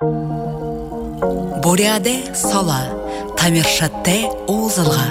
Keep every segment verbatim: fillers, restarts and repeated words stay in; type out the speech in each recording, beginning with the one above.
Буряде сала, тамиршатте узылға.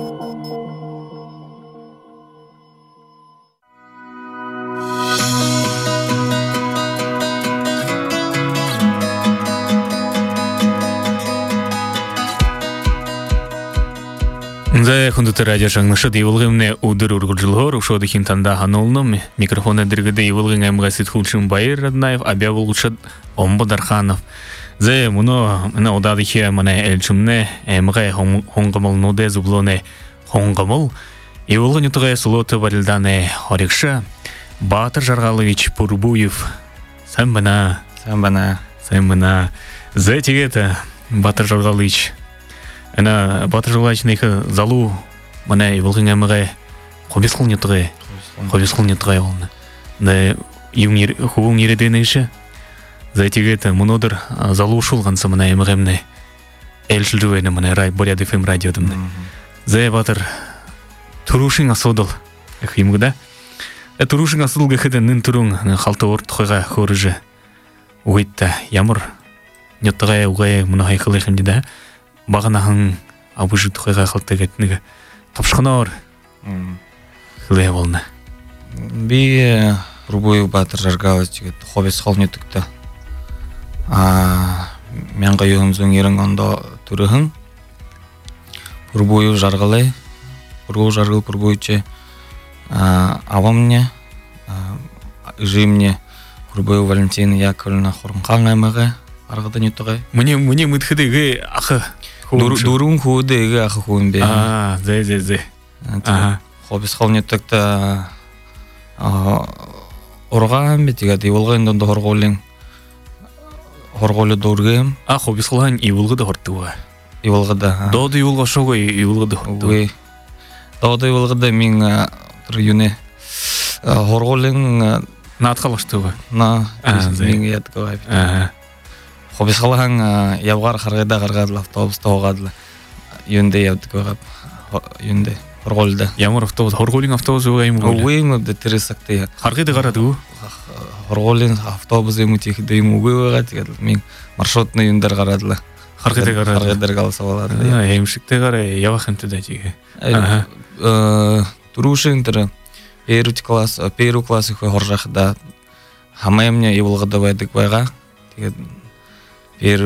Нзай хундуты радио жаңнышы дейвылғымне удыр ургуджылғыр, ушоды хинтанда ханолным, микрофон әдіргіде евылғын әмғасид хулшын Байыр Раднаев, абя болғышыд Омбы Дарханов. Зай мұны одады хе мұны әлчімне әмғай хоңғымыл ноде зублоне хоңғымыл, евылғын үтіғай сұлоты барылданы хорекші Батыр Жарғалович Пурбуев. Сән бана. Сән бана. Сән бана. Зай тегеті Батыр Жарғалович. Ана Батыр Жарғалович нейкі залу мұны евылғын әмғай қобесқыл нетіғай. Қобесқыл нетіғай олны. Да хуғын ереденейші. Зайтигеті мұнодыр залу шулғансы мұна еміғемне әлшілдуені мұна рай Буряд эф эм радиодымны. Зай Батыр тұрушың асудыл әхимгіда. Тұрушың асудыл ғықыды нын тұрың қалты орт қойға көріжі ұғытта ямыр неттіғай ұғай мұна хайқылы әхімдеді. Бағынағың абыжы тұқайға қалты ғетінігі тапшықынауыр қылай болны. Би Пурбуев Батыр Жарғалович хобес қолны түкті. Мен қайығын зөң ерің онда түріғын. Пурбуев Жарғалай. Пурбуев Жарғал Пурбуевче авамне, жимне Пурбуев Валентина Яковлевна Хорынқан аймағы арғыда нетіғай. Мне мүтхідегі ақы Дурун худы га хун бе. А, зай зай зай. Ага. Хобис холне такта а орган битига диволган до хорголин. Хорголы дургем. А хобис холан ивулгы да хортуга. Ивулгыда. Доды ивулга шого ивулгы да хортуга. Уй. Доды ивулгыда мин трюне хорголин натхалаштуга. На мин ятка. Ага. Хобис халаң явгар харгыда гаргадыл автобуста огадыл. Юнде явдык огап. Юнде хорголда. Ямар автобус хорголин автобус ойм гол. Ойм да тересакты. Харгыда гараду. Хорголин автобус эми техиде эми угыга тигел. Мен маршрутный юндар гарадыл. Харгыда гараду. Харгыда галса болот. А, эмшикте гара явахынты да тиге. Ага. Э, турушинтер Перу класс, Перу классы хоржахда. Хамаемне ивылгыда байдык байга. Тиге Пер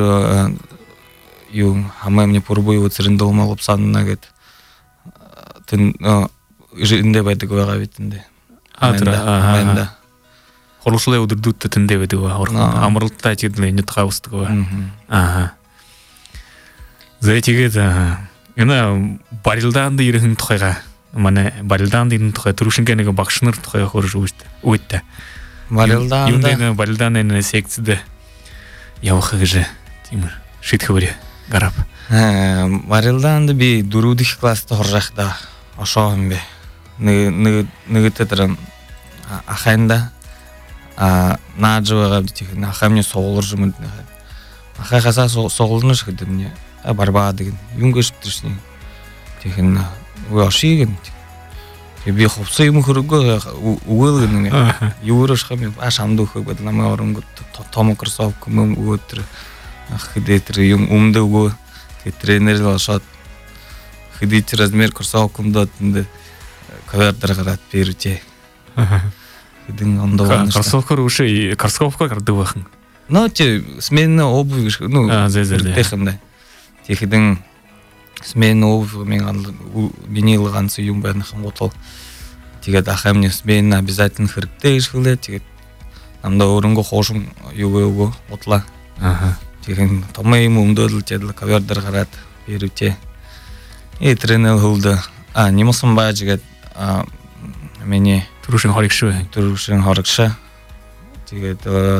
ю хамаемне Пурбуев циринда олмалып санына кет. Тен жинде байдык байга битинде. Атра. Хорушулай удырдутты тенде беди ва. Амрылтта тидле нетхаустыгы ва. Ага. Зайтиге да. Ена барилданды ирехин тухайга. Мане барилданды ирехин тухай турушинкенеге бакшыныр тухайга хоржу уйтта. Барилданды. Юндеге барилданды секцияда явахы же Тимур шитхури гарап. Барилданды би дурудих класста хоржахда ошоғым бе. Нығытыдырым ахайында наджуаға бітігі. Ахай мне соғылыр жұмын. Ахай қаса соғылырны шықыды мне. Барбаға деген. Юнгөшіптіршіне. Теген уашиген. Би хопсы ему хурго уылгын. Юрышқа мен ашамды хөгөд намы орынғы тому кроссовку мы утр. Ходит юм умды го. Тренер лошад. Ходит размер кроссовкум датында. Кавердар гарат перте. Ходин онда ванышта. Кроссовка уши кроссовка кардывахын. Ну те сменная обувь, ну техында. Техидин сменная обувь мен винил гансы юм бәрнәхым отол. Тигет ахамне сменная обязательно хырыкты ишгылы тигет. Намда орынғы қошым юғы-юғы отла. Теген томай мұмдыдыл теділ кавердар қарат беруте. И тренер ғылды. А, немысым бай жігет мене Турушин хорикшы. Турушин хорикшы. Тигет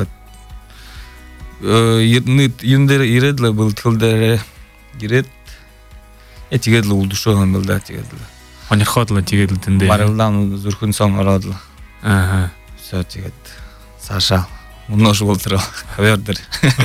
юндер иредлі бұл тылдары иред. Е тигедлі ұлдышуған білді тигедлі. Они ходили тигедлі тінде. Барылдан зүркін соң орадылы. Ага. Все тигет. Саша. Множу болтырал. Хавердер.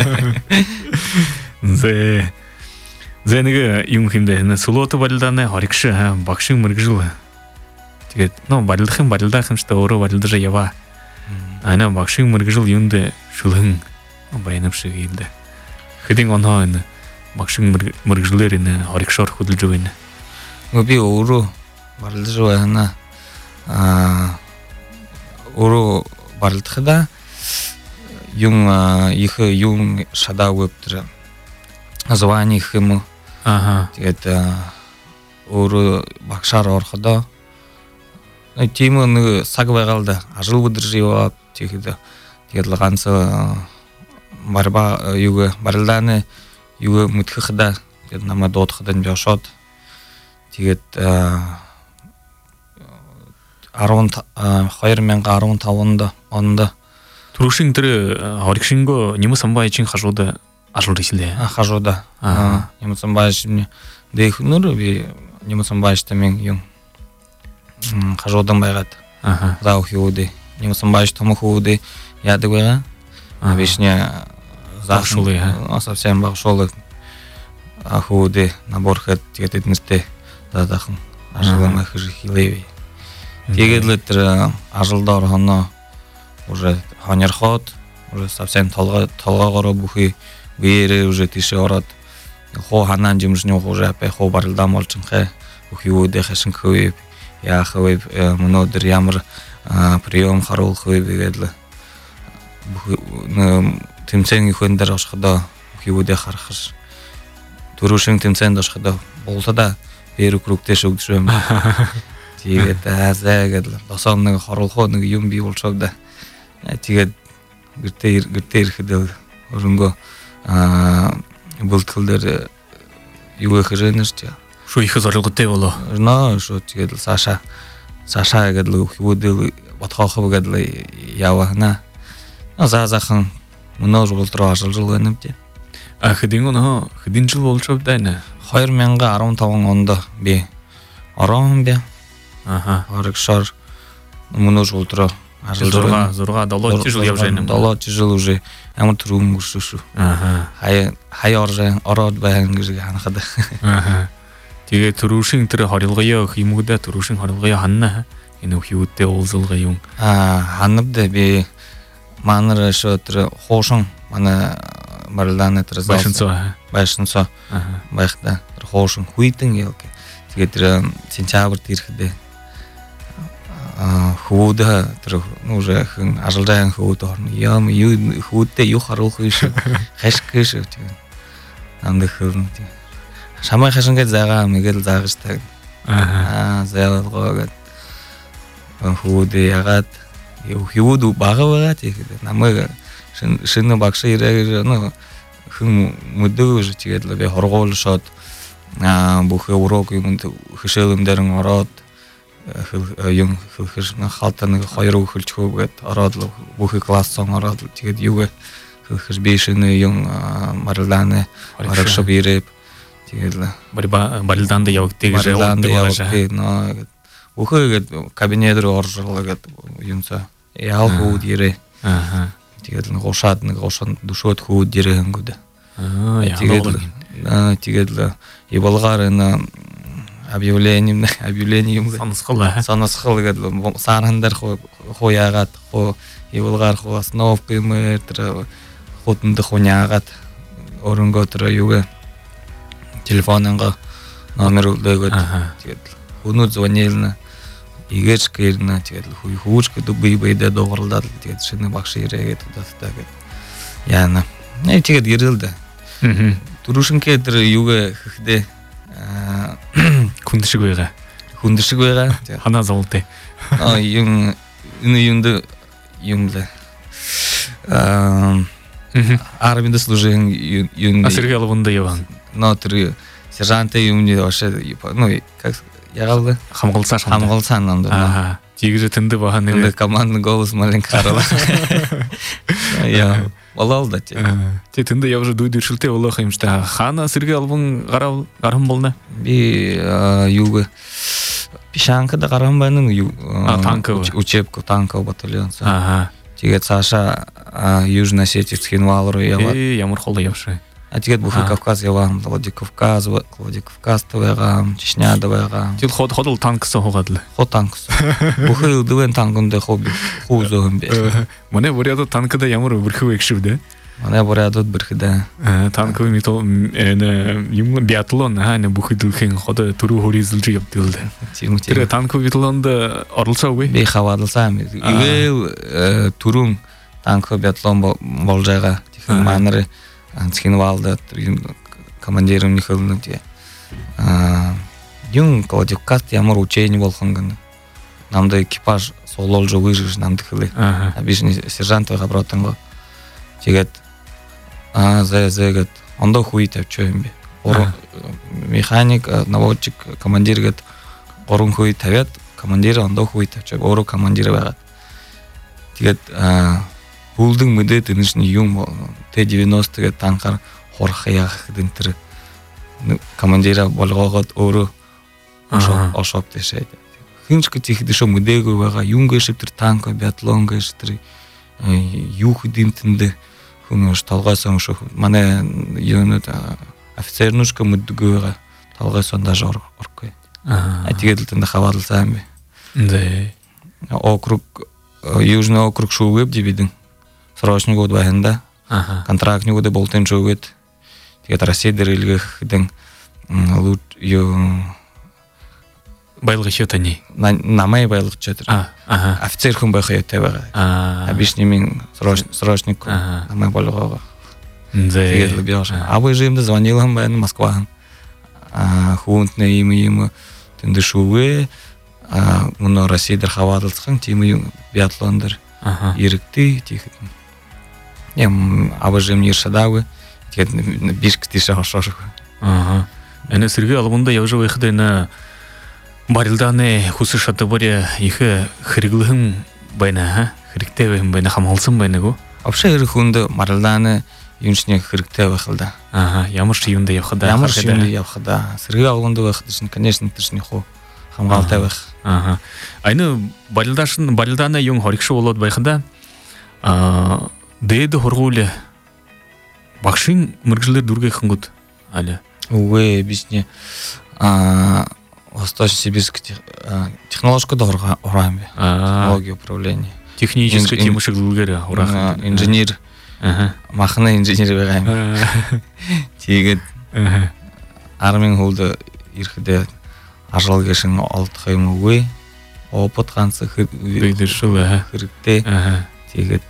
Зе. Зенеге юмхимде. Сулоты барылданы хорикшы. Бақшың мұргжылы. Тигет. Ну, барылдықым барылдақым шта оры барылды жа ява. Ана бақшың мұргжыл юнды шылың. Баянып шығы елді. Хэдин оноо энэ багшин мэрэгжлэр энэ хоригшоор хөдөлж байна. Би өөрөө барлаж байна. Аа өөрөө барлдахда юм их юм шада вебтер звание их юм. Аха. Тэгээд өөрөө багшаар орохдоо тийм нэг цаг байгаал да ажил өдрөж яваад тэгэхэд тэгээд л ганц барба юу барлааны юу мэдхэх да тэгээд намайг дуудахад нь бошоод тэгээд две тысячи десятый онд Түрүүшин тэр хоригшинго нэмэ самбайчин хажууд ажил хийлээ. хажууд нэмэ самбайчин дэхнөр би нэмэ самбайчтай мен юм хажуудан байгаад заах юуди нэмэ самбайч томох юуди яадаг байгаа. Вишня Багшуулы, совсем багшуулы ахуди наборхэд тэгээд эднэртэй дадахан ажил махэр хийлээ. Тэгээд л тэр ажилдаа орохно уже хонёрхоод уже совсем толгой толгоогоор бүхий биерээ уже тийш ороод хоо ханан жимжний уже апэ хоо барлдам олчинхэ бүхий үдэ хашин хөө яах вэ өнөөдөр ямар прием харуулах вэ гэдэг л бүхий тэмцээн ихэндэр очихдоо бүхий үдэ харахш түрүүшин тэмцээнд очихдоо болсоо бэр групптэй шүгдэж байна. Тэгээд азаагаад досоо нэг хоруулах нэг юм бий болчиход да. Тэгээд гэртээ гэртээ ирэхэд өрөнгөө аа бүлтгэлээр юу ихэрэнэж чаа. Шо их зорилготой болоо. Ноо шо тэгээд саша саша гэдэг хөвдөл батхаахав гэдэг яваана. Азаахан мөнөөж болдроо ажиллаж байна юм тий. А хэдин оноо хэдин жил болж байна? две тысячи десятый онд би орон би Аха. Хоригшоор мөнөөж болдроо Ажил зурга зурга долоо жил явж байна. долоо жил уже ямар түр өнгөрсөн шүү. Аха. Хай хай орж ороод байна гэж ханахад. Аха. Тэгээ түрүүшин тэр хорилгоё хиймгдэ түрүүшин хорилгоё ханна энэ хүйдтэй уулзалгаа юм. Аа ханавд би манар шо тэр хоошон манай марлааны тэр Байшинцоо. байшинцоо байхта тэр хоошон хүйтэн яг. Тэгээд тэр сентябрт ирэхдээ хүүд тэр нүрэ хэн ажлын хүүд орно юм юу хүүдтэй юу харуулах биш хашиг гэж тийм андах хөрн тийм шамай хашингээ заагаа мэгэл заагаж таг аа заагаад хүүд ягаад юу хүүд бага байгаа тэгээд намайг шинэ багш ирээ нөө хэн mëдөөж тэгээд л би хоргуулшоод аа бүх урок юмд хөшөөлөмдөр ороод юм хөлхөж хаалтаа нэг хоёр хөлж хөөгээд ороод бүх класс сон ороод тэгээд юу хөлхөж бишнэ юм марлааны орогшоо бирээ тэгээд барба балданд явагдгийг явагддаг нөө бүхөөгээд кабинет руу оржуулаад юмцаа яав хүүд ирээ аха тэгээд нэг ушаад нэг ушанд дүшөөд хүүд ирээ хэнгүүд аа тэгээд тэгээд иволгаар энэ объявление объявление юм санасхал санасхал гэдэг сарандар хоо яагаад хоо иволгаар хоо основка юм тэр хотонд хоньяагаад өрөнгөө тэр юу телефонынга номер өгөөд тэгээд өнөө звонилна игэж гэрнэ тэгээд хүүж гэдэг бие биедээ дууралдаад тэгээд шинэ багш ирээгээд удаатай гэдэг яана нэг тэгээд ирэлдэ түрүүшинкээ тэр юу гэхдээ хүнд шиг байгаа. Хүнд шиг байгаа. Ханаа зовлтой. Аа юм энэ юмд юм л аа армид служен юм Асэргэл вунда яван. Но тэр сержант юмны вообще ну как яагаад хамгаалцаа хамгаалцаа нанд. Аа тийгэр тэнд баха нэр командны голос маленько хараа. Я болоод тий. Тэ тэнд явж дүйдэршилтэй болох юм штэ. Хана Сэргэй албан гарав гархан болно. Би юу Пишанкада гарсан байна уу? Учебка танков батальон. Аха. Тэгээд цаашаа Южно-Осетийский вал руу яваа. Э ямар хол явшаа. А тэгээд бүх Кавказ яваа, Владикавказ, Владикавказ байгаа, Чечня байгаа. Тэгэл ход ходол танксан хуугаад л. Ход танксан. Бүх өвдөн танконд хобби хуузоон бэ. Манай бүрээд танкада ямар өрхөв их шүү дээ. Мана борядот бирхида. Танковый метал юм биатлон ха не бухидылхин хода туру хоризылжы яптылды. Тире танковый биатлонда орылса ой. Бей хавадылсам. Игел турун танковый биатлон болжайга тихэн маныры анцкин валда командирым нихылны те. Юм кладиккат ямар учение болгон. Намда экипаж сололжы выжиш намды хылы. Обычный сержант габротанго. Тигет а за загат ондо хуйтап чөймбе. Ор механик, наводчик, командир гет орун хуйтавет, командир ондо хуйтап чөй. Ору командир багат. Тигет булдың мыды тынышны юм Т девяносто гет танкар хорхаях динтир. Командира болгогот ору ошоп дешет. Хинчка тихди шо мыдego бага юнга шептир танка биатлонга шептир юх димтинде. Хүн талгайсан шо мане юнут офицернушка мыдгыга талгайсан даже оркой. А тигедлтенде хавадылсам бе. Да. Округ Южный округ шугып дибидин. Срочный год байында. Контрактный годы болтен шугыт. Тигет Россия дерилгих ден лут ю байлык счетани. Намай байлык счет. Офицер хүн байхай тебага. Обычный мен срочник. Намай болгого. Тигет лбяш. Абы жимде звонилам бен Москва. Хунтне им им тенде шугы. Муно Россия дер хавадылсың тимы биатлондер. Ирикти тихит. Ям абы жим ниршадавы. Тигет бишк тиша хошош. Ага. Эне Сергей албында я уже выходы на Барилданы хусы шаты баря ихе хриглыхын байна, хриктевым байна хамалсын байна го. Вообще хунда Барилданы юншне хриктевы хылда. Ага, ямыш юнда явхада. Ямыш юнда явхада. Сергей албында выходышын, конечно, тышны хо хамгалтевых. Ага. Айны Барилдашын Барилданы юн хорикшы болот байхында. А дейді хоргуле бакшин мыргжилер дургай хынгут. Али. Увы, бисне а Восточно-Сибирск технологическое дорого урамби. Технология управления. Техническое тимушек лугера урах. Инженер. Махна инженер вегаем. Тигет. Армин холда ирхде ажал гешин алт хайм уй. Опыт канцы хырдышыл хырдте. Тигет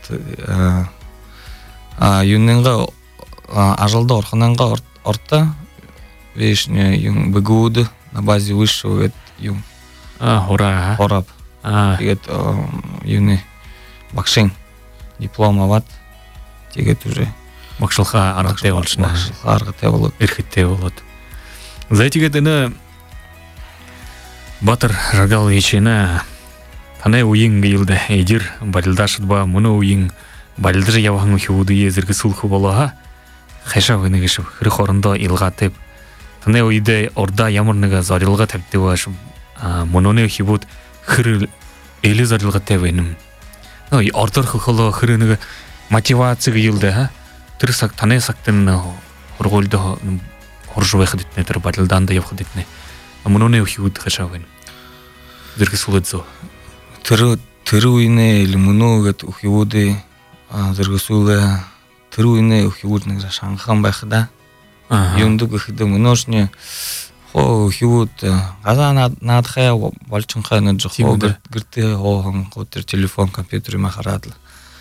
а юнненга ажалда орхананга орта вешне юн бегуды на базе высшего юм. А, ура. Хораб. А, тигет юны бакшин диплом ават. Тигет уже бакшылха аргате болшна. Бакшылха аргате болот. Ирхитте болот. За тигет эне Батыр жагал ечена тане уйын гыйлды эдир Барилдашыдба муну уйын Барилдыр яваң хууды езерге сулху болага. Хайша выныгышып хырхорында илгатып тане уйде орда ямырныга зарылга тапты баш мононе хибут хыр эле зарылга табеним. Ой ортор хылы хырыныга мотивация гыйлды ха. Тырсак тане сактын хорголдо хоржубай хадитне тер Барилданда явхадитне. Мононе хибут хашавен. Зерге сулыдзо. Тыры тыры уйне или много ухивуды зерге сулы тыруйне ухивудны шанхан байхда. Юнду гыхды множне хо ухивуд газа надхая балчынха на джохо гырты оған котер телефон компьютер махаратлы.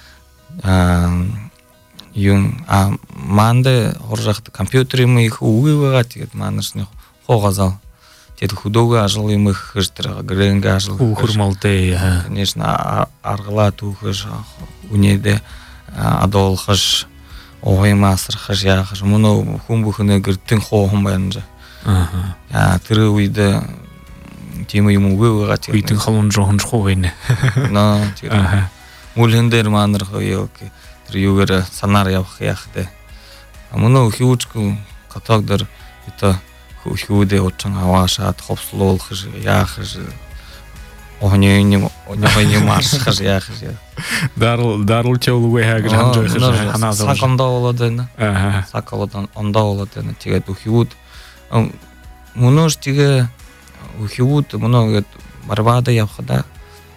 Юн а манде хоржахты компьютер мы их уйвага тигет манышны хо газал. Тет худога ажыл им их хыштыра гренга ажыл. Ухурмалте. Конечно аргла тухыш унеде адол хыш Ой мастер хажя хаж муну хумбухны гыртын хохум бенже. Ага. Я тыры уйды тема ему вывырать. Уйтын халун жохун жохойны. Но ага. Мулхендер маныр хоелки. Трюгера санар явх яхте. А муну хиучку катагдыр это хиуде отчан авашат хопслол хаж яхаж. Огне не огне не марш хаж яхаж. Дарыл дарыл чоулугай хагран жохаж хана зал. Саканда оладена. Ага. Сакаладан анда оладена тигет ухиут. Мунош тиге ухиут муно барбада явхада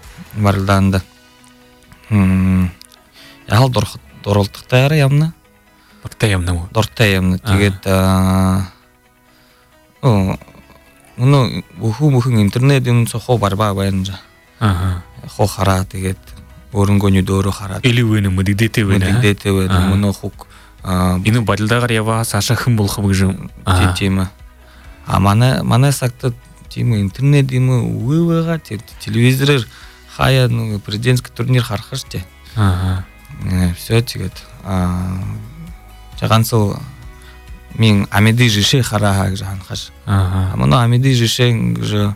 Барилданда. М. Ял доролтуктары ямна. Дортаямны. Дортаямны. Тэгээд оо мөн бүхүү бүхэн интернет юм цохоо барбаа байна. Аа. Хоо хараа тэгээд өөрөнгөө дөөрөө хараад. Эливэн юм дэдэтэ байна. Дэдэтэ байна. Мөн хук энэ бодолдоогоор яваа саша хэн болох вэ гэж. Тийм. А манай манай сагтад тийм интернет юм үгүй байгаа. Телевизороор хаяа нэг президентский турнир харах штэ. Аа. Всё тэгээд аа жаганцуу мин амеди жишээ хараа гэж ханахаш. Аа. Манай амеди жишээ гэж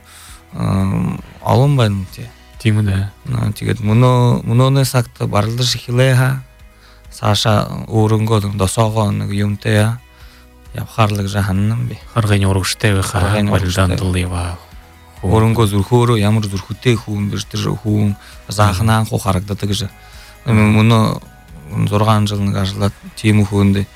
олон байна тий. Тийм үү. Тэгээд мөнөө мөнөөний сагт барлаж эхлэе ха. Саша өөрөнгөө досоогоо нэг юмтай явхаарлаг жаханнам би. Харгын урагштай байхаа барилдаандал яваа. Өөрөнгөө зүрхөөрөө ямар зүрхтэй хүн биш тэр хүн заахнаа хуу харагддаг гэж. Мөнөө зургаан жил нэг ажиллаад тийм хүнд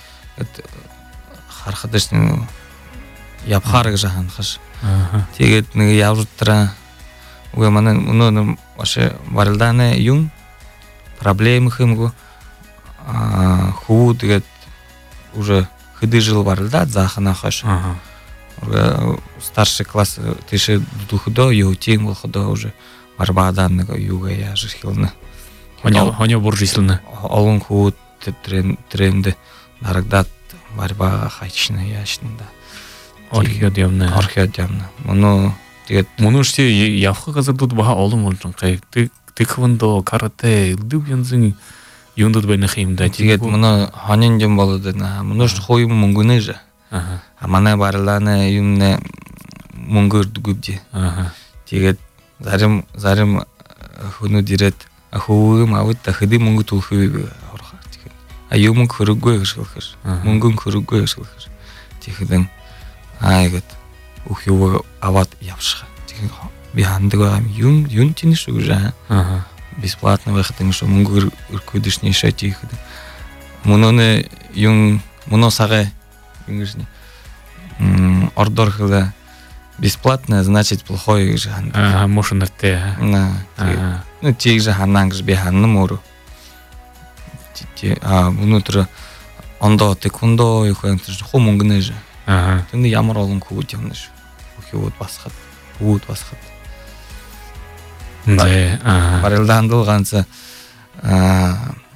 харахад ш нь явхаар гэж ханахаш. Тэгээд нэг явдраа үгүй манай мөнөө маш барилдааны юм проблем хэмгүү а хүү тэгээд уже хэдэн жил барилдаад заахнаа хаш. Старший класс тийш духдо юу тийм болохдоо уже барбадан нэг юугаа яаж хэлнэ. Хоня хоня буржислна. Олон хүү тренд харагдаад барбаа хайчна яашнда. Орхиод явна. Орхиод явна. Мөнөө тэгээд мөнөө штэ явах газардууд баха олон болжон гай. Тэквондо, карате, дэв янзын юундад байна хэмдэ. Тэгээд мөнөө хонин юм болоод байна. Мөнөө ш хоо юм мөнгөнэ ж. Аа. А манай барлааны юмнэ мөнгөөр дүгвдэ. Аа. Тэгээд зарим зарим хүнүүд ирээд хөөм аваад дахид мөнгө төлөхөө орох. Тэгэхээр а юм хөрөггүй гэж хэлэхээр мөнгөн хөрөггүй гэж хэлэхээр тэгэхэд аа игээд өөх юу аваад явших. Тэгэхээр би хандаг байгаа юм юм тийм шүү гэж аа. Бесплатно байхад ингэ шүү мөнгө өргөхөдөш нь шат хийхэд. Мөнөө юм мөнөө сагай ингэж м ордор хэлээ бесплатно значит плохой гэж хандаг. Аа мошнартэй. Аа. Ну тийг же ханаа гэж би ханам өөрөө. Тий а өнөөдөр ондоо тэквондо юу хэмтэр хөө мөнгөнэ ж. Аа. Тэнд ямар олон хүүд явна шүү. Хүүд басхад хүүд басхад. Нэ аа. Барилдаандал ганц аа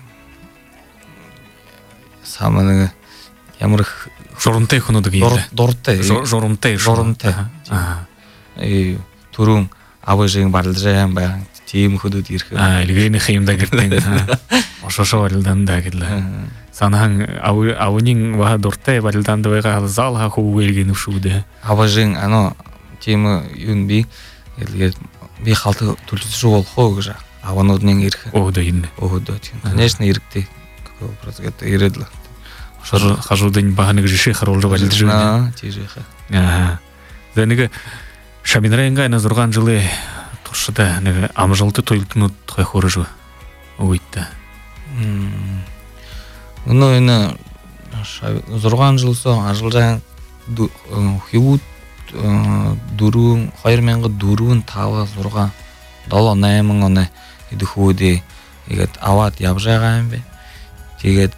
саманаг ямар журамтай хүнүүд гэдэг. Дуртай. Журамтай. Журамтай. Аа. Э түрүүн аважиг барлажаа юм байна. Тийм хөдөд ирэх. Аа, илгээнийх юмдаа гэртэн. Ошошоо барилдаандаа гэрлээ. Санахан авнин ва дуртай барилдаанд байгаа зал ха хүүгээр гинвшүүдэ. Аважиг ано тийм юм би илгээд би халт төлөвшөө болох уу гэж авануудын ирэх. Өөдөө энэ. Өөдөө тийм. Конечно иргэдэг. Просто ирээд л. Хажуудын бааныг жишээ харуулж барилдаж байна. Аа, тийшээ. Аа. За нэг шаминрэнга на зургаан жилээ туршда нэг амжилттай тойлднууд хойхорож өгөөд. Мм. Өнөө энэ зургаан жилсоо ажиллаж хөвүүд дөрөв две тысячи четыре пять шесть семь восемь оны идэх үүдээ игээд аваад явж байгаа юм бэ. Тэгээд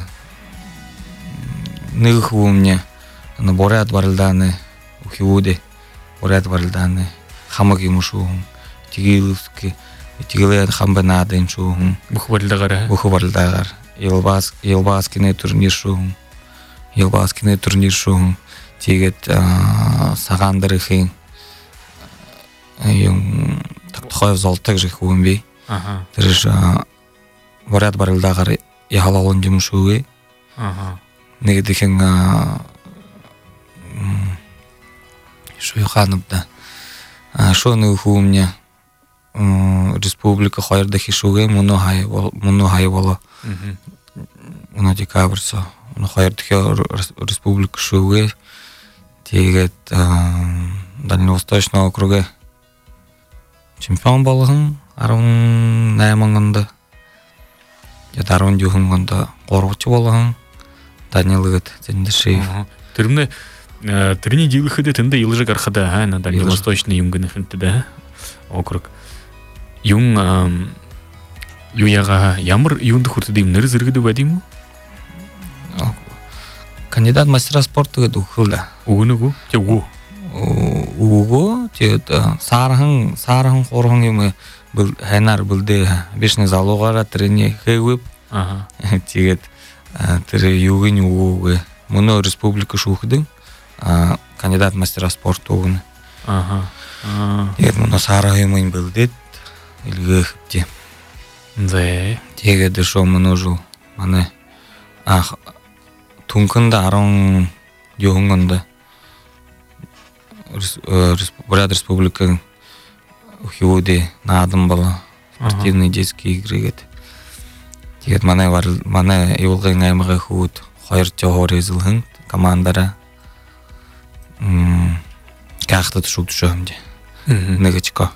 нэг хүмүүний буряд барилдааны хөвүүдээ буряд барилдааны хамаг юм шүү. Тэгэлск тэгэлээд хамбанаад юм шүү. Бүх барилдаагаар бүх барилдаагаар Елбас Елбаскины турнир шүү. Елбаскины турнир шүү. Тэгээд сагаан дээрхийн юм тогтхой золтой гэж хүн би. Аха. Тэрш буряд барилдаагаар яхалуулсан юм шүү. Аха. Нэг дэхэн шүү ханабда. А шо нэг хүмүүний республика хоёр дахь шүүгээ мөнөө хай мөнөө хай болоо. Мм. Мөнөө декабрьсо мөнөө хоёр дахь республика шүүгээ. Тэгээд Дальневосточный округе чемпион болгон десять онд. Я десять онд гуравч болгон Данилгад Зэндшев. Тэрнээ тэрний живэхэд тэндээ илжиг гарахад хаана Дальневосточный юм гэнэхэнтэй да округ. Юм юу яга ямар юунд хүртэл юм нэр зэрэгдэг байд юм уу? кандидат мастера спорта гэдэг үхэл. Үгүнүгү те үгү. Үгү те сархан сархан хорхон юм бул хайнаар бүлдэ бишне залуугаараа трени хэвэв. Аха. Тэгээд тэр юугийн үгү мөнө республика шүүхдэн кандидат мастера спорта үгүн. Аха. Тэгээд мөнө сархан юм бүлдэд илгээхти. Зэ. Тэгээд шо мөнө жу манай ах түнхэнд арван юунгонд Бурят республикын хиуди наадам бала спортивный детский игры гэд. Тэгээд манай манай Иволгын аймагын хүүд хоёр жохоор эзэлхэн командара м гахтад шүгдшөөмдэ. Нэгчко.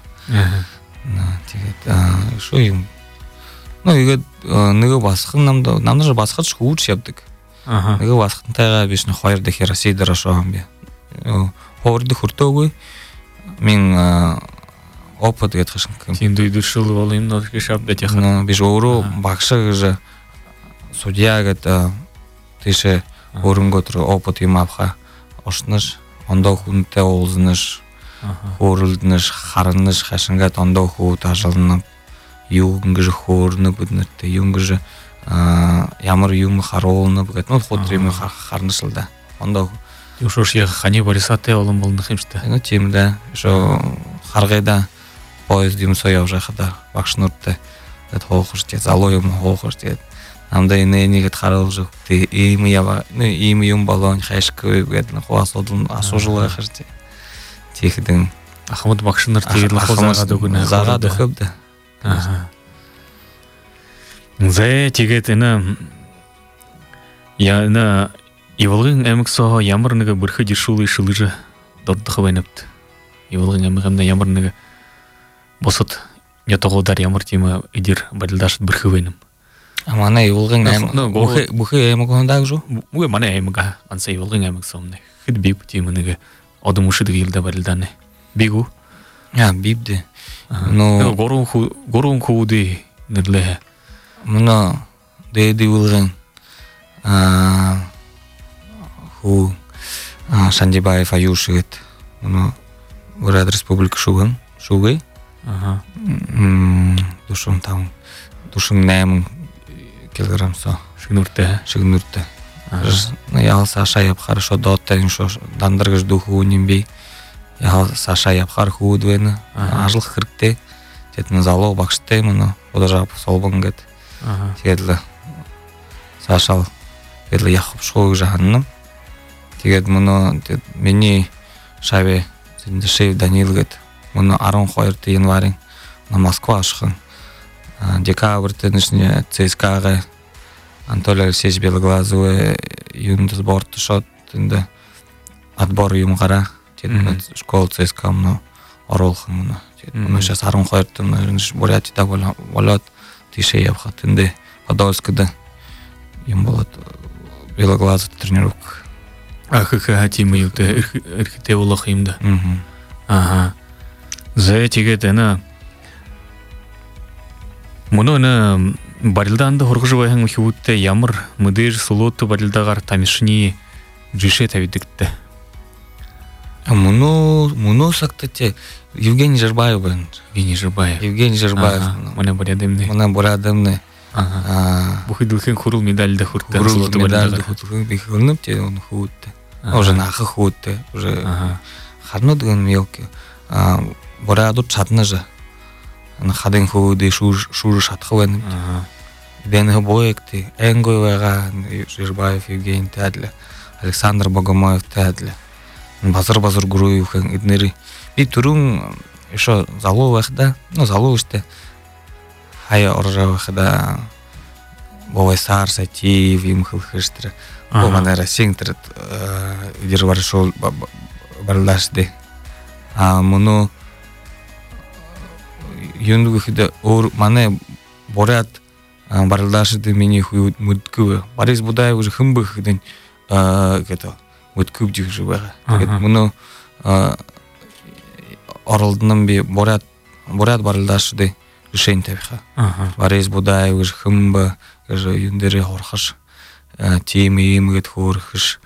Тэгээд шо юм. Ну игээд нэг басхан намд намнаж басхаж хүүж явдаг. Аха. Нэг басхантайгаа биш нэг хоёр дахь Российдэр шоом би. Хоорд хүртөөгүй мен опыт гэдэг шиг. Тийм дэвшил бол юм нөх шавд дэх. Биш өөрөө багшаа гэж судья гэдэг тийш өөрөнгөө опыт юм авах орснож ондоо хүнтэй уулзнаж хөөрөлднөж хараннаж хашингаад ондоо хүүд ажална юу ингэж хөөрнө биднэртэй юу ингэж ямар юм харуулна гэдэг нь хөдрим харнаш л да. Ондоо Юушош я хани барисате олон болнох юм штэ. Ну тийм да. Шо харгайда поезд юм соёв жахада багш нуртай гэд хоохорч залуу юм хоохорч гэд намда энэнийг харуулж өгтээ ийм ява ну ийм юм болон хайшгүй гэд хуасуудын асуужлаа харж. Тэгэхдээ Ахмад багш нар тэгээд хузаагаад өгнө. Заагаад өгөвдө. Аха. Зэ тэгээд энэ яна Иволгын аймагсоо ямар нэг бүрхэд иршүүлээ шилж доддох байнавт. Иволгын аймагында ямар нэг босод нятогодар ямар тийм идэр барилдаш бүрхэ байнам. А манай Иволгын аймаг бүхэ бүхэ аймаг хондаг шүү. Үгүй манай аймаг анса Иволгын аймагсоо нэг хэд бив тийм нэг одом ушид гэлдэ барилдааны. Бигу. Я бивдэ. Но горон ху горон хууди нэрлээ. Мөн дээд Иволгын а ху Сандибаев Аюшигт мөн Бурят республика шуган шугай. Аха. М душун там душун восемь килограмм со шигнүртэй шигнүртэй. Яал Саша яв хорошо доттай шо дандаргаж духу нимби. Яал Саша яв хар хүүд байна. Ажлах хэрэгтэй. Тэд нь залуу багштай мөн удажап солбон гэд. Аха. Тэгээд Саша тэгээд явах шоуг жаанна. Тэгээд мөн миний шавь Зиндэшев Данил гэд мөн арван хоёрт январын Москва ашхан декабрьт нэшне ЦСКА-га Анатолий Алексеевич Белоглазовый юнт сборт шот тэнде отбор юм гара тэгээд школ ЦСКА мөн оруулах мөн тэгээд мөн шас арван хоёрт Бурятида болоод тийшээ явах тэнде Подольскд юм болоод Белоглазов тренировка. Ах ха тийм юу тэ эрхтэй болох юм да. Аха. Зэ тэгээд энэ мөнө барилдаанд хургаж байхан хөвдтэй ямар модер сулуут барилдаагаар тамишны жишээ тавьдагтай. Мөнө мөнө сактате Евгений Жербаев байна. Евгений Жербаев. Евгений Жербаев. Манай Бурятдэмний. Манай Бурятдэмний. Аа. Бүхэдүүлхэн хүрэл медальд хүртэ сулуут барилдаагаар хүртэ би хөрнөв тэ хөвдтэй. Уже нах хөвдтэй. Уже харнууд гэн ёк а Бурятд чаднаж хадын хөөдөө шүүр шүүр шатах байна. Дэнэ боёгт энгой байгаа Жербаев Евгений Тадля Александр Богомоев Тадля базар базар гөрөөхэн эднэр би түрүүн ишо залуу байхда ну залуу штэ хаяа оржоо байхда Бовесар Сатиев юм хэлхэштэр бо манай Российн тэр идэр баршул барлашдэ а мөнө юндгүйхд өөр манай Бурят барлашд миний хүүд мүдгүү Борис Будаев уже хэмбэх гэдэг гэдэг мүдгүү жигш байгаа. Тэгээд мөнө оролдсон би Бурят Бурят барлашд решение тавиха. Борис Будаев уже хэмбэ гэж юндэрэ хорхош Тимми имгет хурхыш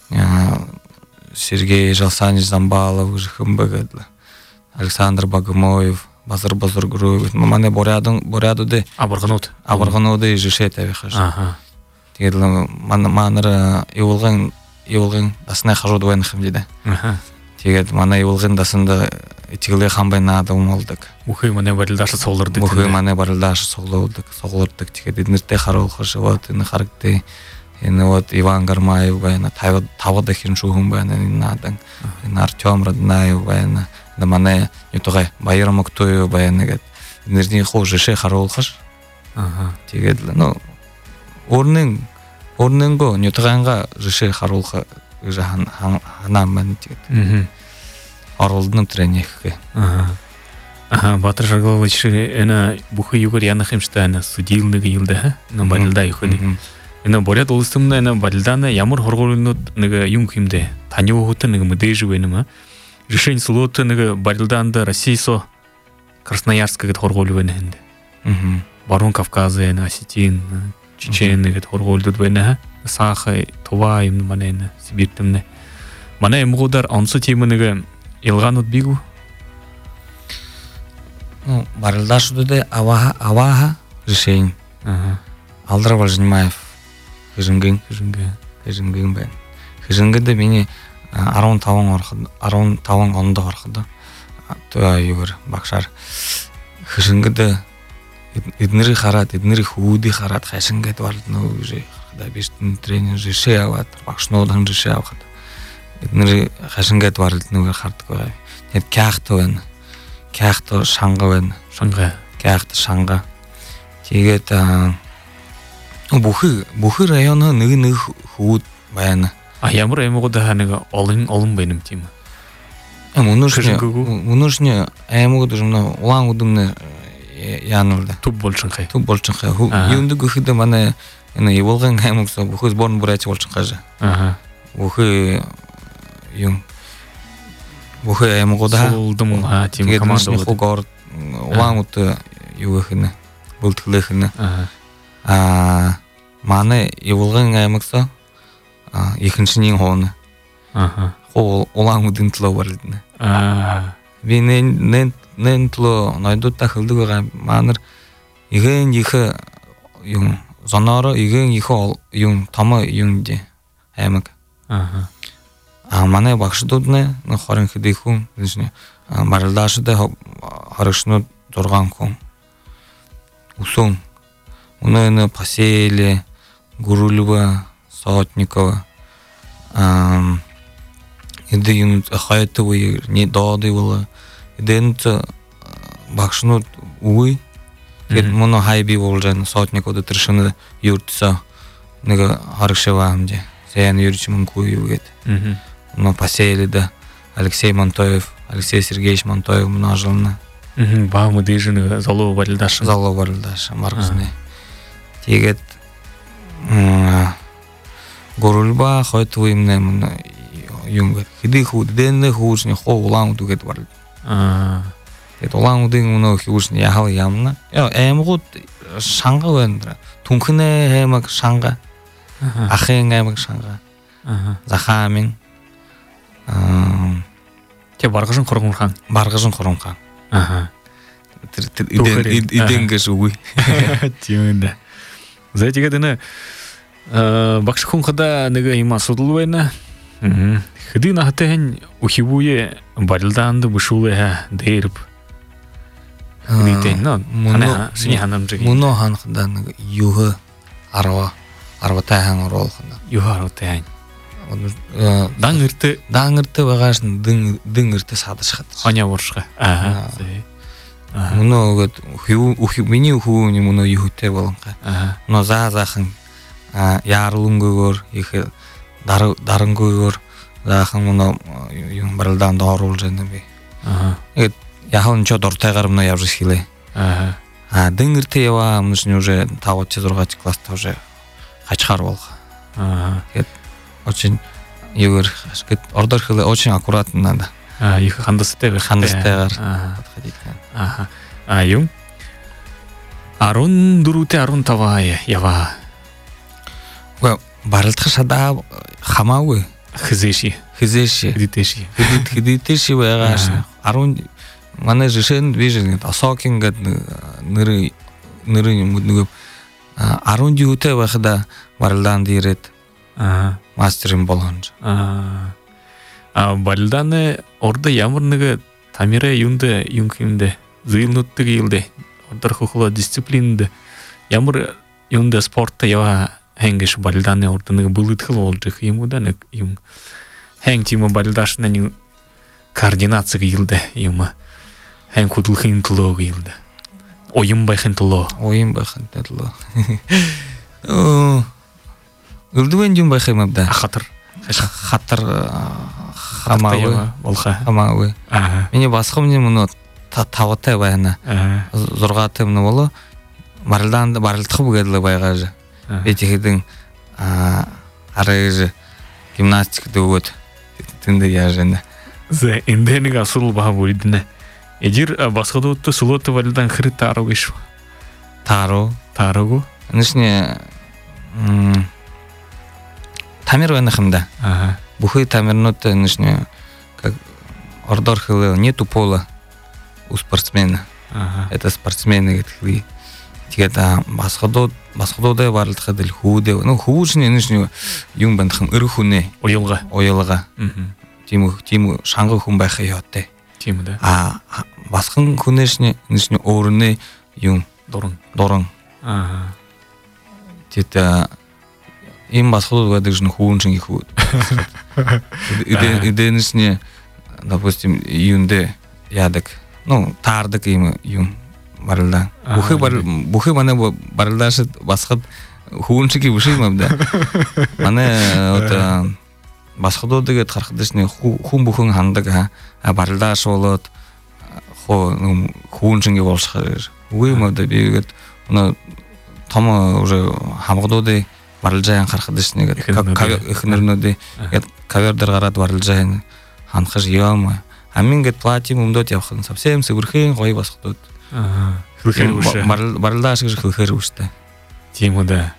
Сергей Жалсанич Замбалов Жихымбагадла Александр Багамоев Базар Базар Груев мане борядың борядуды Абырғанот. Абырғануды жишет авихаш. Аха. Тегедле маныр евылган евылган дасына хажуды вайнхым диде. Аха. Тегед мана евылган дасында тигле хамбайнада умалдык. Ухы мане барылдашы солырды. Ухы мане барылдашы солырдык, солырдык тегед нерте харол хашыват ин харыкты. Ин вот Иван Гармаев байна, тавы тавыда хин шухум байна надан. Ин Артём Роднаев байна. Да мане ютугай Байрам Актоев байна гет. Нердин хожи ше харол хаш. Аха. Тегед ну орнын орнынго ютуганга ше харол ха жахан ханаман тегед. Мгм. Арылдын тренерге. Ага. Ага, Батыр Жаргалович, эна бухы югар янахымштана судилныгы йылда, на барылда юхыды. Эна борят олыстымна эна барылдана ямар хорголунут нага юнгхимде. Танёвуты нага мыдеживенема. Решень слоты нага барылданда Российсо Красноярска гет хорголувененде. Мгм. Барон Кавказа эна Осетин, Чечен гет хорголдут вена. Сахай, Това им манена, Сибиртымне. Мана эмгодар онсу темыныгы илганут бигу. Ну, барылдашу де аваха аваха решень. Ага. Алдар Важнимаев. Хижингин, Жинга. хижингин бен. Хижингинде мени арон таван орхыды, арон таван онда орхыды. Туа югар бакшар. Хижингинде иднери харат, иднери худи харат, хижингет варлд ну уже да биштин тренер же шеават, бакшнодан же шеават. Иднери хижингет варлд ну харт кой. Нет кяхтовен. Кяхто шангавен. Шанга. Кяхто шанга. Тегет бухы бухы районы нэг нэг худ байна. А ямар эмгода ханага олон олон беним тим. Мунушне мунушне эмгод жумна улан удумны янылды. Туп болчун хай. Туп болчун хай. Юнды гөхөдө мана эне еволган эмгсо бухы борн бурайч болчун хажа. Ага. Бухы юм бухы эмгода Солдым ха тим команда болду. Гор улан уты югөхне бултглехне. Ага. А маны еволган эмгсо а экинчинин хоны. Ага. Хол улан удын тло барлыдны. А. Би нен нен нен тло найдут тахылдыга маныр иген ихе юм занара иген ихе юм тама юмде эмэг. Ага. А маны бакшдудны на хорын хидихун дишне барылдашыда харышны дурган кон. Усун уны Пасели, Гурулева, Сотникова. Ам иде юм хайтовый не дады было. Идент бакшнут уй. Гет моно хайби болжан Сотниковды тыршыны юртса нега харышевамде. Сен юрчмун куюгет. Мгм. Но Пасели да Алексей Монтоев, Алексей Сергеевич Монтоев множился. Мгм. Ба мыдежины залу барылдашы. Залу барылдашы маргызны. Тегет Гурульба хайтовый мне юнгет. Хиди худ денне хужне хо улан дугет бар. А. Эт улан удын муно хужне яхал ямна. Я эмгут шанга вендра. Тунхне эмак шанга. Ахен эмак шанга. Ага. Захамин. Ам Те баргыжын коргунхан. баргыжын корунхан. Ага. Иден иденгеш уй. Тимда. За тигедene бакшхун хада нега има судулвена. Мгм. Хыды нахтен ухибуе барылданды бушулеха дейрп. Нитен но. Ана сини ханамжыги. Муно ханхдан югы арва арватахан оролхана. Юхаротен. Э Даңырты даңырты багашын дың дыңырты садышхат. аня воршга. Ага. Ага. Муно гот ху уху мини уху не муно юхте болонка. Ага. Но за захын а ярлунгугор ихе дар дарынгугор захын муно юм барылдан дорул жэнби. Ага. Эт яхын чо дортайгар муно явжихиле. Ага. А дыңырты ява мышны уже тавотче зургач класста уже качкар болга. Ага. Очень югер шкет ордер хиле очень аккуратно надо. А их хандастевер. Хандастевер. Ага. Подходить надо. Ага. А юм. Арун дуруте арун тавае ява. Well, барылтха шада хамауы хизеши хизеши хидитеши хидитеши байгаш арун манай жишэн вижен асокин гэд нэры нэры нэг арун жиутэй байхада барилдаан дийрээд аа мастерин болгонж аа а барилдааны орда ямар нэг тамире юнде юнхимде зыйлнуттыг илде ордор хохло дисциплинд ямар юнде спортта ява хэнгиш барилдааны орда нэг бүлэтгэл болж юм уу да нэг юм хэнг тим барилдаашна нэг координациг илде юм хэн хөдөлгөхийн төлөө илде оюн байхын төлөө оюн байхын төлөө оо үрдүн юм байх юм да хатар хатар хамаагүй болха хамаагүй аа миний басхамны мөн тавтай байна зургаатай мөн болоо барилдаанд барилдах бүгэлээ байгаж би тэгэхэд аа арай гимнастик дөгөөд тэнд яажна зэ эндэнэг асуул баа бүрдэнэ эжир басхадууд сулот барилдаан хэрэг тааруу гэж тааруу тааруу нэшний м тамир байна хэмдэ аа бүхий тамирнууд нэшний как ордор хэл нету пола у спортсмена аа это спортсмены гэдэг. Тэгээд басхадууд басхадуудаа барлахад л хүүдээ нөө хүүшний нэшний юм бандхан өр хүнээ уялга уялга аа тийм үү тийм шанга хүн байхаа яатай тийм үү а басхан хүнэшний нэшний өөрнөө юм дуран дуран аа тэт им басхадууд гэдэг нь хүүн шиг хүүд эдэнэсний допустим юндэ яадаг ну таардаг юм юм барилдаа бүхий бүхий манай барилдаашд басхад хүүн шиг биш юм да манай одоо басхадуудыг харахдашны хүн бүхэн хандаг а барилдааш болоод хоо хүүн шиг болсохоор үгүй юм да бигээд өнөө том уже хамгадуудыг барилжаан харахдашны гэдэг эхнэрнүүдээ гээд кавер дээр гараад барилжаан ханахж юм амин гээд платим өмдөд явах нь совсем сүгэрхэн гоё басхадууд аа хөхөр үш барилдааш гэж хөхөр үштэй тийм үү да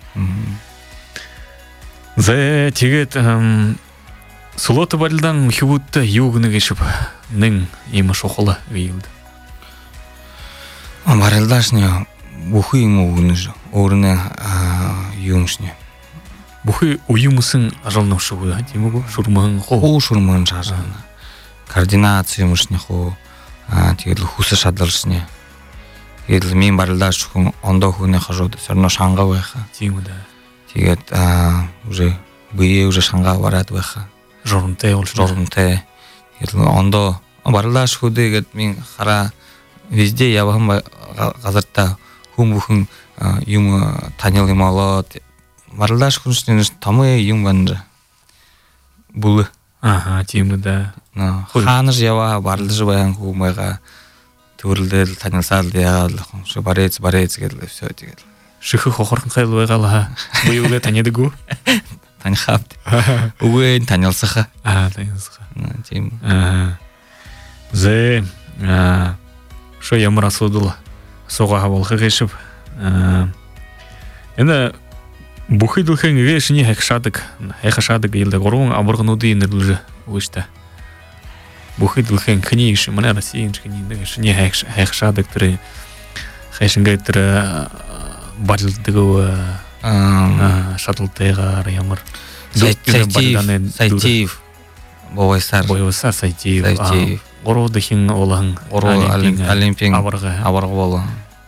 зэ тэгээд сулот барилдаан хөвөдтэй юу гэнэ гэж нэн юм шохол виуд барилдаашны бүхий юм өгнөж өөрнөө юмшны бүхий уюмсын ажалнавшгүй тийм үү шурман хоо шурман шаасна координаци юмшны хоо аа тэгэл хүсэ шадларсны тэгэл мин барилдаач хүн ондоо хүнээ хажууд сорно шанга байха тийм үү да тэгээд аа уже бие уже шанга бараад байха жорнтэй бол жорнтэй тэгэл ондоо барилдаач хүдээгээд мин хараа везде явахын газартаа хүн бүхэн юм танил юм болоод барилдаач хүнснээс томьёо юм байна бүл аа тийм үү да хаанаж яваа барилдаж байгаа хүн байгаа төрлөл танилсаал яагаад л барэц барэц гэдэг все тэгэл шихэх хохорхон хайл байгаалаа буюугээ таньдаггүй таньхав үгүй танилсах аа танилсах тийм аа зэ аа шо ямар асуудал суугаа болох гэшв аа энэ бүхий дүүхэн гээшний хагшаадаг хайхашаадаг илдэг гурван амаргнуудын нэрлэж өгөөжтэй бүхий дүүхэн хний иш манай Российн хний нэг шний хайхашаадаг тэр хайшингээ тэр барилдаг аа шатлтайгаар ямар сайтив боойсар боойсар сайтив гурав дахин олон гурав олимпийн аварга аварга болоо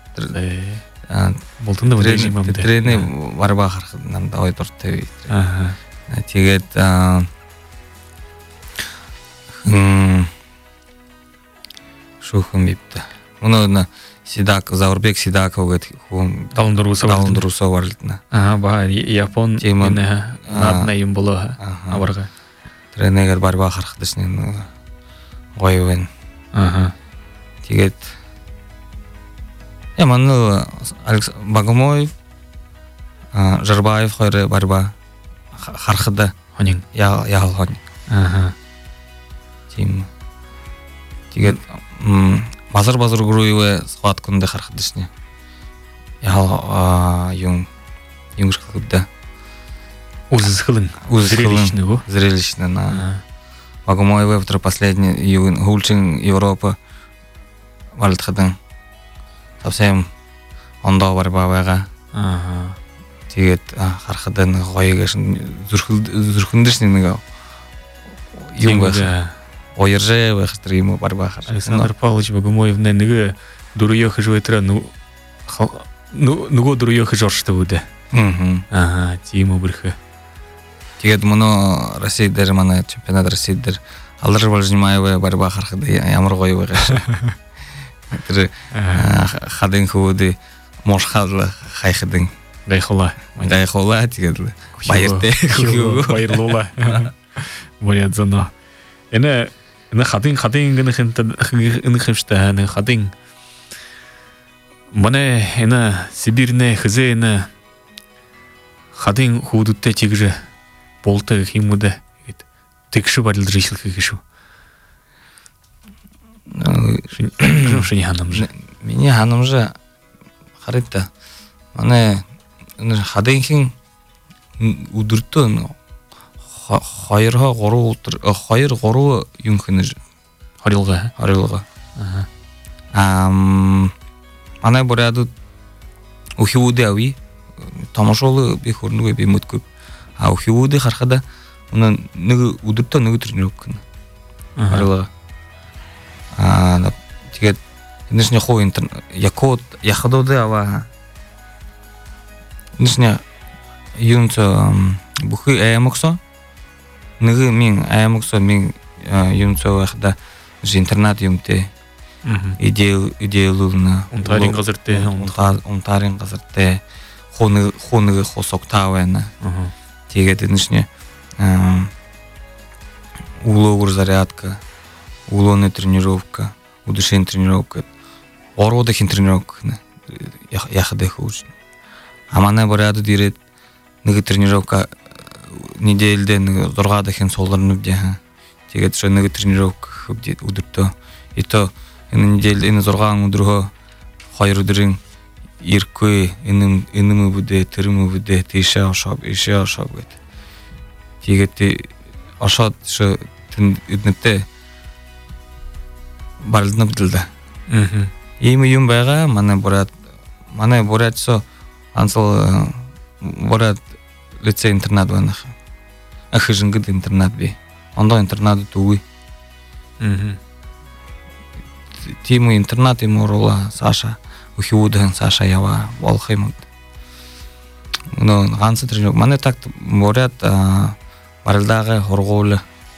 болтонд режим юм дээ. Тренер барба харах намд ой дуртай. Аа. Тэгээд м шүүхэн бивдэ. Өнөө Сидак Заурбек Сидаков гэдэг хүн даван дөрвөөсөө даван дөрвөөсөө барилдана. Аа ба Япон энэ наадна юм болоо аварга. Тренер барба харах дэсний гоё вэ. Аа. Тэгээд я манна Алекс Багомоев а Жарбаев хоёр барба харахда хонин яа яа хон. Аа. Тийм. Тэгээд базар базар гөрөө схват күндэ харахд дэсний. Яа юм юм гэрхэлдэ. Узысхылын. Зрелищный, го? Зрелищный, да. Вагомой вебтер последний июнь Гулчин Европа валдхадын. Совсем онда борьба байга. Ага. Тэгээд харахадан гоёгаш зүрхэндэршнийг юм байх. Оёржээ байх тэр юм борьба хар. Александр Павлович Богомоев нэг дөрөё хэж байтра ну нөгөө дөрөё хэж орштой үү? Мм. Ага, тийм үбэрхэ. Тэгээд мөн Россия дээр манай чемпионат Россия дээр алдар болж маавэ борьба харахад ямар гоё байгааш. Тэр хадын хөөд мошхал хайхадын гайхула. Гайхула тэгээд баяртай. Баярлуулаа. Моя зона. Эне эне хадын хадын гэнэ энэ хэмштэй энэ хадын Мане эне Сибирьне хзэне хадын хүүдтэй чигж болтой гэх юм уу да. Тэгш барилж ишлэх гэж шүү. Шинэ ханамж. Миний ханамж харагта. Манай энэ хадынхын өдөртөө хоёр гурван өдөр хоёр гурван юм хэнэж хорилга хорилга. Аа. Ам манай буряд ухиуди ави томошол би хөрнөгөө би мөтгөө. А ухиуди харахада өнө нэг өдөртөө нэг тренировка гэнэ. Хорилга. Аа тэгээд энэшний хуу интер якод яхдоды ава энэшний юунц бүхий аймагсо нэг минь аймагсо минь юунц байхда интернат юмтэй идеал идеална унтарын газартай унтарын газартай хоног хоног хосок таавна. Тэгээд энэшний уловор зарядка, уловная тренировка, удушение тренировка, ородохин тренировка яхады хуже. А манай буряд дирет нэг тренировка недельдээ нэг зурга дахин суулгана бдяха. Тэгээд шо нэг тренировка өдөртөө ито энэ недель энэ зургаан өдрөө хоёр өдрийн ирхгүй энэ энэ мөвдөө тэр мөвдөө тийшээ ошоо ийшээ ошоо гэд. Тэгээд ошоод шо тэн эднэтэй барлна бдэлдэ. Мм. Ийм юм байгаа манай буряд манай бурядсо ансал буряд лицей интернат байна. Ахижингд интернат би. Ондоо интернат дүүгүй. Мм. Тийм интернат юм урула Саша ухиудан Саша ява болох юм. Нөө ганц тренинг манай такт буряд барилдаагаа хургуул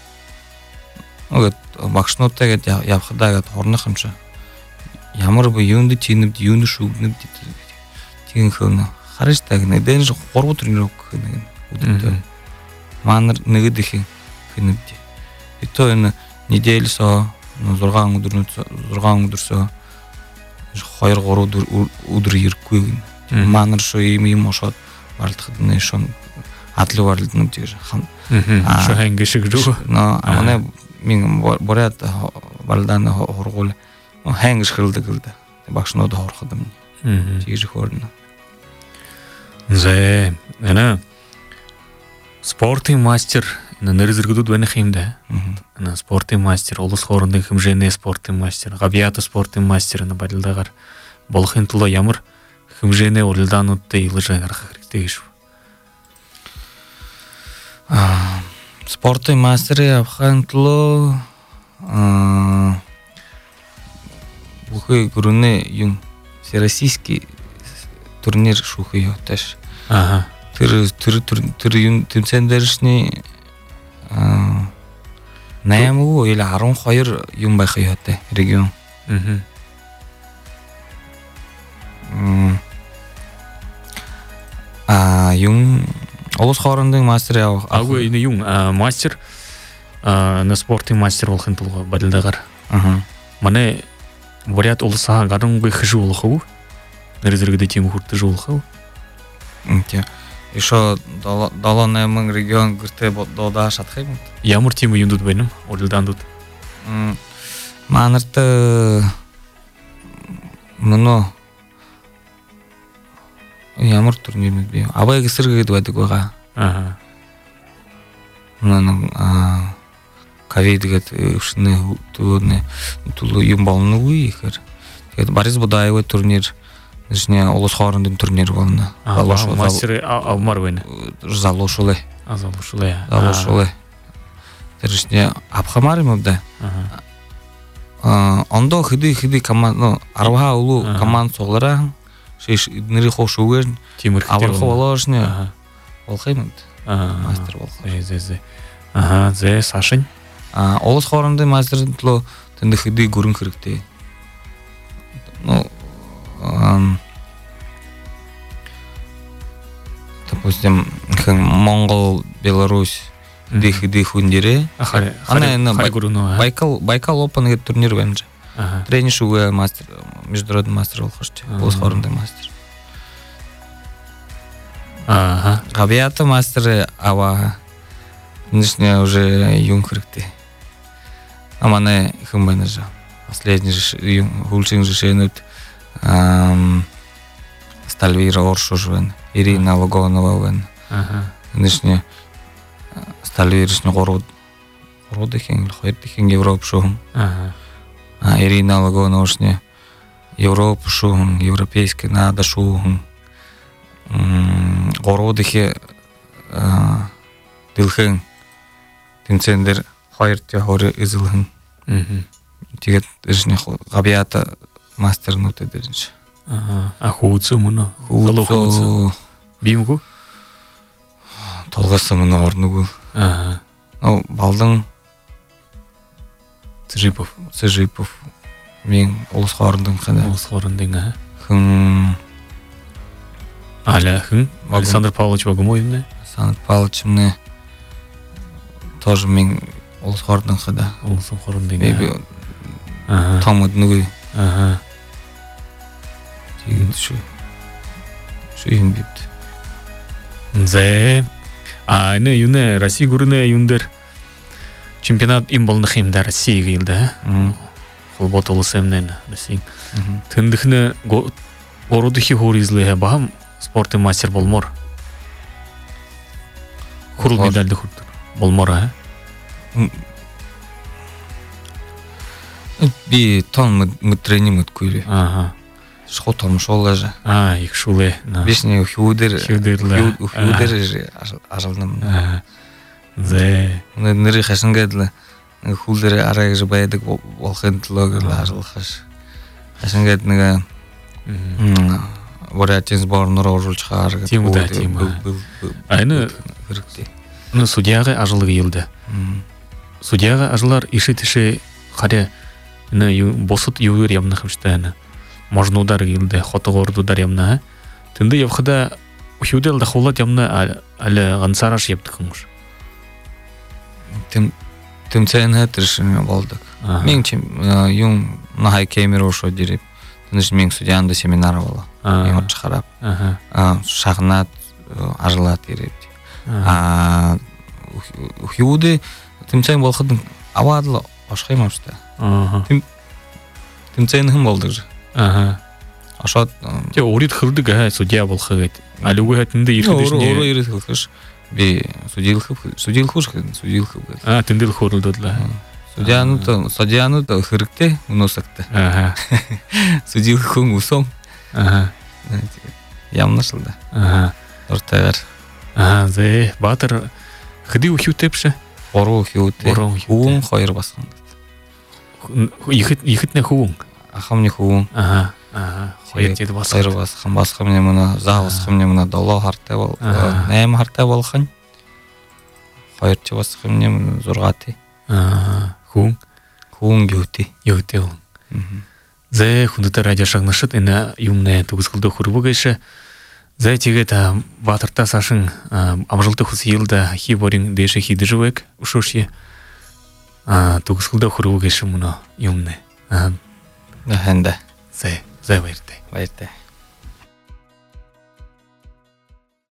өгöd багшнуудтайгээд явхадаагаад хорных юм чи. Ямар бо юунд чинэвд юунд шүгнэвд тийм хөн харж таг нэг дэн гурван тренировка нэг өдөртөө манар нэгэд их хэнэвд. Ито энэ недельсо зургаан өдөр зургаан өдөрсөө хоёр гурван өдөр ирхгүй. Манар шо юм юм ошоод барлахад нэ шон адлуу барлдна гэж хан. Шо ханг шиг рүү. Но манай минь буряд барлдааны хургуул ханг шгэлдэг л да. Багшнууд хоороход юм. Тийж хөөрнө. Зэ эна спортын мастер нэр зэрэгдүүд байх юм да. Эна спортын мастер улс хоорондын хэмжээний спортын мастер, гавьяата спортын мастер на барилдаагаар болохын тулд ямар хэмжээний уралдаануудтай илж гаргах хэрэгтэй гэж. Аа спортын мастер явахын тулд аа бүхий гүрнэ юм всероссийский турнир шүүхий явташ. Ага. Тэр тэр тэр юм тэмцээн дээршний аа наймаг уу или арван хоёр юм байх яатай регион. Мм. Мм. А юм улс хоорондын мастер явах. Агуу энэ юм мастер а на спортын мастер болохын тулд барилдаагаар. Аха. Манай буряд улсаа гарангүй хэж болох уу? Нэр зэрэгдээ тийм хүртэж болох уу? Окей. Ишо долоо найман регион гэртээ додаа шатах юм. Ямар тийм юмуд байна вэ? Уралдаандууд. Мм. Манарт мөнөө ямар турнир бэ? Аваа гэсэр гэдэг байдаг байгаа. Аха. мынаның ковидгет ушны туны тулу юмбалны уйхер. Тэгээд Борис Будаева турнир Нижне Олос Хорындын турнир болны. Мастер Алмар вен. Залошулы. Залошулы. Залошулы. Теришне Абхамарим да. Ондо хиди хиди команд, ну, арва улу команд соглара. Шеш нери хошуген. Тимур Абархо волошне. Волхаймыд. Мастер волх. Зе зе. Ага, зе Сашин. Олос Хорынды мастер тло тенде хиди гурун кирикте. Ну, допустим, Монгол, Беларусь, дихи-дихи хундире. Она Байкал, Байкал Опен турнир венже. Тренер шуга мастер, международный мастер волхошти, Олос Хорынды мастер. Габията мастеры, ава, нынешняя уже юнкрикты. А мане хумбенежа. Последний же хулчин решение Стальвира Оршужвен, Ирина Вагонова вен. Нынешняя Стальвиршный город, городихин, хойдихин Европ шум. Ирина Вагоновшня Европ шум, европейский надо шум. Городихи Дилхин, Тинцендер, Хойртя Хоре Изилхин. Тэгээд иршний габията мастернууд дэрнш. Аа, а хууцу мөн үү? Хууцу. Бимгүү? Толгосон мөн орноггүй. Аа. Оо, балдан Цэжипов, Цэжипов. Мен Олос Хорындын хана. Олос Хорындын аа. Хм. Аля хм. Александр Павлович Богомоев. Александр Павлович мне тоже мен Олос Хорындын хада. Олос Хорындын. Ага. Там одну. Ага. Тигин шу. Шу юм бит. Зе. А не юне Россия гурне юндер. Чемпионат им болны химда Россия гилде. Холбот олсемнен Россия. Тындыхны городухи хоризле бахам спортын мастер болмор. Хурул медальды хурд. Болмор а? Би тон мы треним кули. Ага. Шо там шолажа. А, их шуле. Бишне худер. Худер. Худер ажалным. Ага. Зе. Мы нери хашангадла. Худер араг же байдаг волхентлог ажалхаш. Хашангад нэга. Вариатин сборнор оржулч харга. Тим да тим. Айны хэрэгтэй. Ну судьяга ажалыгы йылды. Судьяга ажалар ишетиши харе не босут юр ямна хвштана. Можно удар йылды, хотогорду удар ямна. Тынды явхада ухудел да холат ямна але гансараш яптыкмыш. Тим тим цен хатыршын болдук. Мен чим юм нахай кемер ошо дирип. Тыныш мен судьянда семинар бола. Мен чыгарап. А шагнат ажлат дирип. А ухуде тим цен болхадын авадлы ашхаймашта. Ага. Тим тим цен хым болдук. Ага. Ашат те орит хырдык а судья болхагыт. Алугы хатында ирхидишне. Oro ирит хылхыш. Би судилхып, судилхуш, судилхып. А, тындыл хорулдыла. Судьяну то, судьяну то хырыкте, уносакта. Ага. Судилхым усом. Ага. Ямнашылда. Ага. Ортагар. Ага, зе батыр хыды ухютепше. Ору ухюте. Ору ухюте. Хуун хойр басан. Ихит ихитне хуун. Ахам не хуун. Ага. Ага. Хойр теді басан. Хойр басан. Басқам не мына, завысқам не мына доло харте бол. Нәйм харте болхан. Хойр те басқам не мына зургати. Ага. Хуун. Хуун гюте. Гюте ол. Зе хундыта радио шагнашыт эна юмне тугызқылды хурбугайшы. Зе тегета батырта сашын амжылты хус елда хиборин деші хиді жывек ушоши. Тугызқылды хурбугайшы мұна юмне. Хэнда. Зе. Зе вайрте. Вайрте.